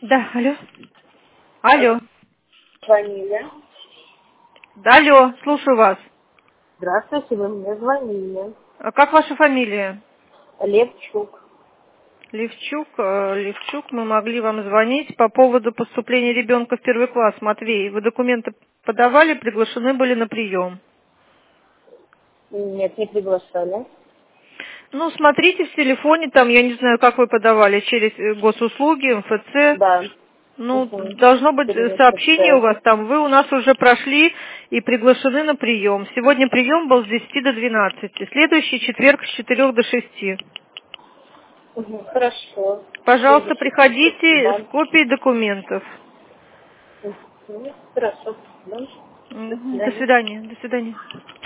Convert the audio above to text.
Да, алло. Алло. Фамилия. Да, алло, слушаю вас. Здравствуйте, вы мне звонили. А как ваша фамилия? Левчук. Левчук, мы могли вам звонить по поводу поступления ребенка в первый класс. Матвей, вы документы подавали, приглашены были на прием. Нет, не приглашали. Ну, смотрите в телефоне, там, я не знаю, как вы подавали, через госуслуги, МФЦ. Да. Ну, Угу. должно быть Через сообщение у СПЦ. вас там. Вы у нас уже прошли и приглашены на прием. Сегодня прием был с 10 до 12. Следующий четверг с 4 до 6. Угу. Хорошо. Пожалуйста, Следующий. приходите с Да. копией документов. Угу. Хорошо. Да. До До свидания. свидания. До свидания.